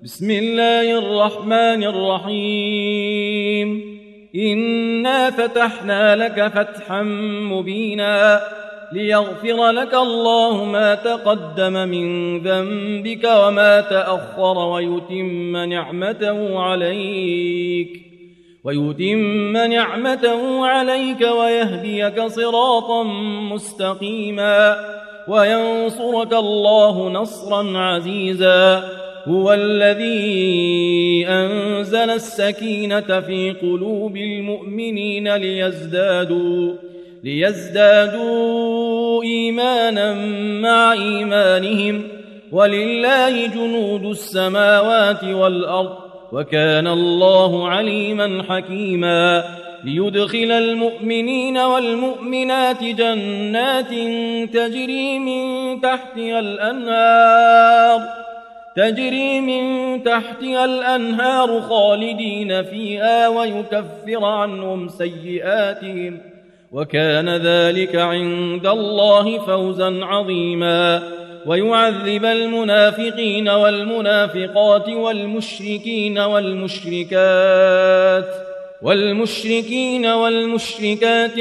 بسم الله الرحمن الرحيم إنا فتحنا لك فتحا مبينا ليغفر لك الله ما تقدم من ذنبك وما تأخر ويتم نعمته عليك ويهديك صراطا مستقيما وينصرك الله نصرا عزيزا هو الذي أنزل السكينة في قلوب المؤمنين ليزدادوا إيمانا مع إيمانهم ولله جنود السماوات والأرض وكان الله عليما حكيما ليدخل المؤمنين والمؤمنات جنات تجري من تحتها الأنهار خالدين فيها ويكفر عنهم سيئاتهم وكان ذلك عند الله فوزا عظيما ويعذب المنافقين والمنافقات والمشركين والمشركات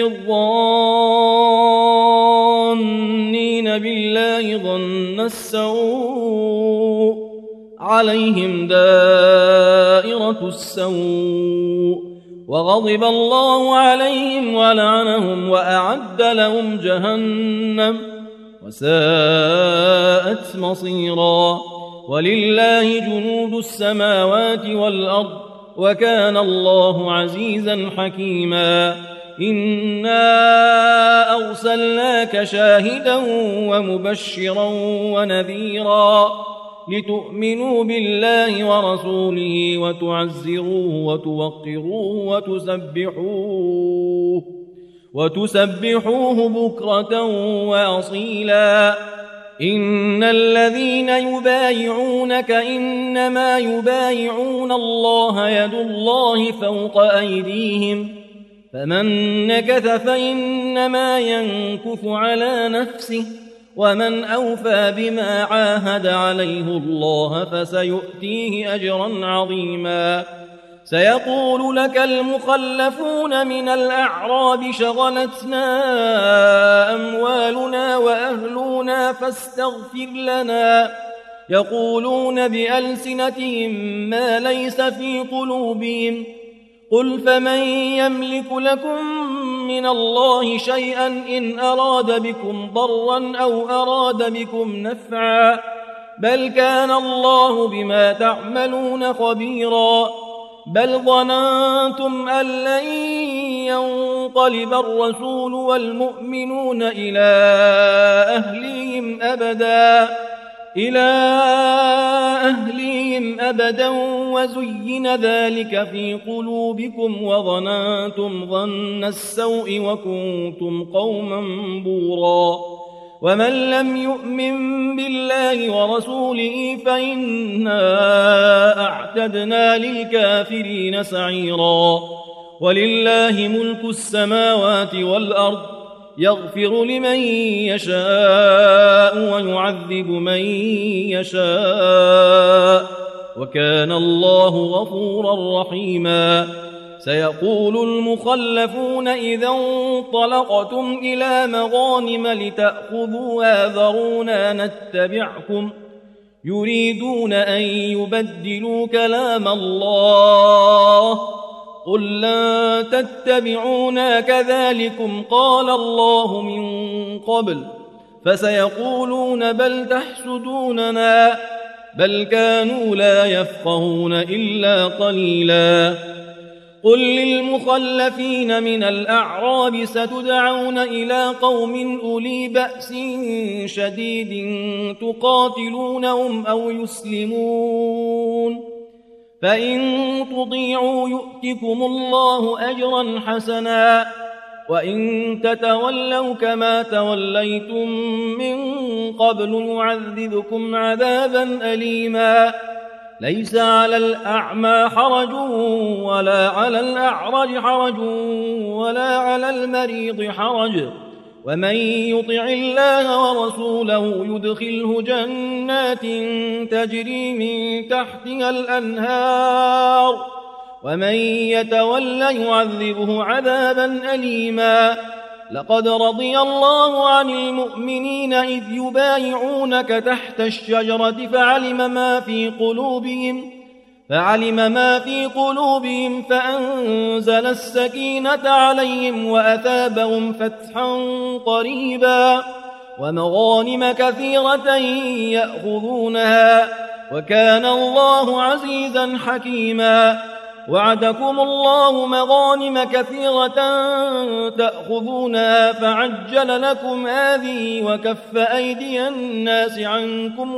الظانين بالله ظن السوء عليهم دائرة السوء وغضب الله عليهم ولعنهم وأعد لهم جهنم وساءت مصيرا ولله جنود السماوات والأرض وكان الله عزيزا حكيما إنا أرسلناك شاهدا ومبشرا ونذيرا لتؤمنوا بالله ورسوله وتعزروه وتوقروه وتسبحوه بكرة وأصيلا إن الذين يبايعونك إنما يبايعون الله يد الله فوق أيديهم فمن نكث فإنما ينكث على نفسه ومن أوفى بما عاهد عليه الله فسيؤتيه أجرا عظيما سيقول لك المخلفون من الأعراب شغلتنا أموالنا وأهلنا فاستغفر لنا يقولون بألسنتهم ما ليس في قلوبهم قل فمن يملك لكم من الله شيئا إن أراد بكم ضرا أو أراد بكم نفعا بل كان الله بما تعملون خبيرا بل ظننتم أن لن ينقلب الرسول والمؤمنون إلى أهليهم أبدا وزين ذلك في قلوبكم وظننتم ظن السوء وكنتم قوما بورا ومن لم يؤمن بالله ورسوله فإنا أعتدنا للكافرين سعيرا ولله ملك السماوات والأرض يغفر لمن يشاء ويعذب من يشاء وكان الله غفورا رحيما سيقول المخلفون إذا انطلقتم إلى مغانم لتأخذوها ذرونا نتبعكم يريدون أن يبدلوا كلام الله قل لن تتبعونا كذلكم قال الله من قبل فسيقولون بل تحسدوننا بل كانوا لا يفقهون إلا قليلا قل للمخلفين من الأعراب ستدعون إلى قوم أولي بأس شديد تقاتلونهم أو يسلمون فإن تطيعوا يؤتكم الله أجرا حسنا وإن تتولوا كما توليتم من قبل يعذبكم عذابا أليما ليس على الأعمى حرج ولا على الأعرج حرج ولا على المريض حرج ومن يطع الله ورسوله يدخله جنات تجري من تحتها الأنهار ومن يتول يعذبه عذابا أليما لقد رضي الله عن المؤمنين إذ يبايعونك تحت الشجرة فعلم ما في قلوبهم فأنزل السكينة عليهم وأثابهم فتحا قريبا ومغانم كثيرة يأخذونها وكان الله عزيزا حكيما وعدكم الله مغانم كثيرة تأخذونها فعجل لكم هذه وكف أيدي الناس عنكم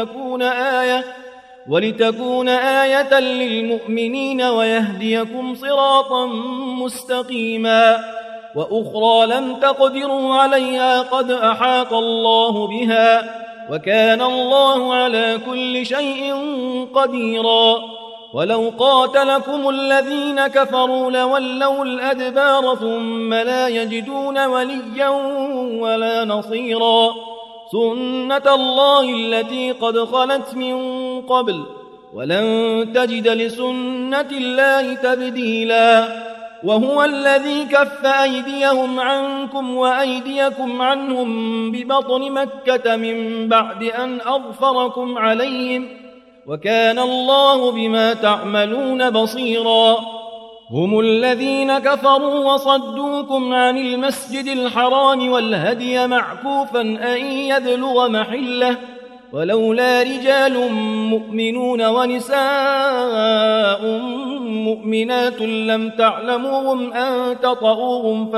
ولتكون آية للمؤمنين ويهديكم صراطا مستقيما وأخرى لم تقدروا عليها قد أحاط الله بها وكان الله على كل شيء قديرا ولو قاتلكم الذين كفروا لولوا الأدبار ثم لا يجدون وليا ولا نصيرا سنة الله التي قد خلت من قبل ولن تجد لسنة الله تبديلا وهو الذي كف أيديهم عنكم وأيديكم عنهم ببطن مكة من بعد أن أظفركم عليهم وكان الله بما تعملون بصيرا هم الذين كفروا وصدوكم عن المسجد الحرام والهدي معكوفا أن يبلغ محله ولولا رجال مؤمنون ونساء مؤمنات لم تعلموهم أن تطؤوهم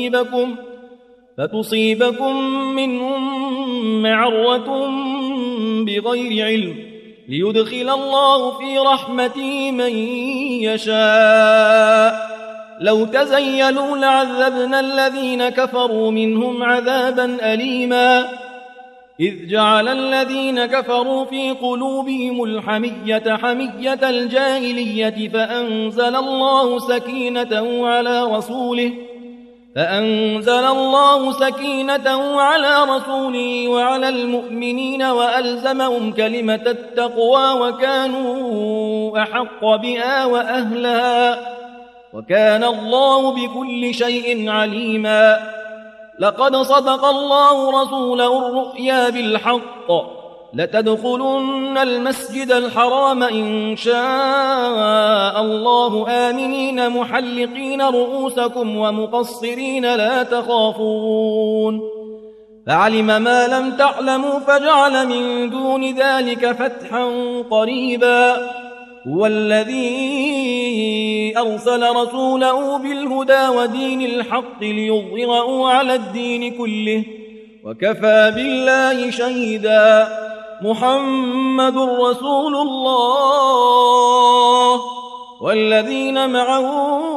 فتصيبكم منهم معرة بغير علم ليدخل الله في رحمته من يشاء لو تزيلوا لعذبنا الذين كفروا منهم عذابا أليما إذ جعل الذين كفروا في قلوبهم الحمية حمية الجاهلية فأنزل الله سكينته على رسوله وعلى المؤمنين وألزمهم كلمة التقوى وكانوا أحق بها وأهلها وكان الله بكل شيء عليما لقد صدق الله رسوله الرؤيا بالحق لتدخلن المسجد الحرام إن شاء الله آمنين محلقين رؤوسكم ومقصرين لا تخافون فعلم ما لم تعلموا فجعل من دون ذلك فتحا قريبا هو الذي أرسل رسوله بالهدى ودين الحق ليظهره على الدين كله وكفى بالله شهيدا محمد رسول الله والذين معه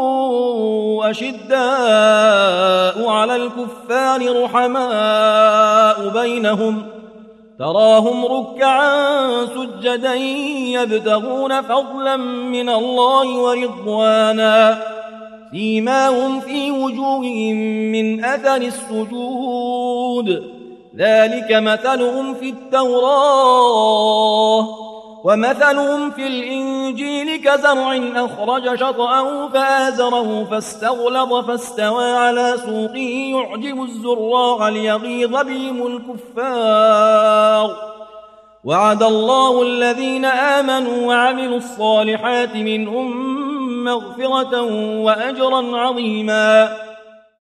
أشداء على الكفار رحماء بينهم تراهم ركعا سجدا يبتغون فضلا من الله ورضوانا سيماهم في وجوههم من أثر السجود ذلك مثلهم في التوراة ومثلهم في الإنجيل كزرع أخرج شطأه فآزره فاستغلظ فاستوى على سوقه يعجب الزراع ليغيظ بهم الكفار وعد الله الذين آمنوا وعملوا الصالحات منهم مغفرة وأجرا عظيما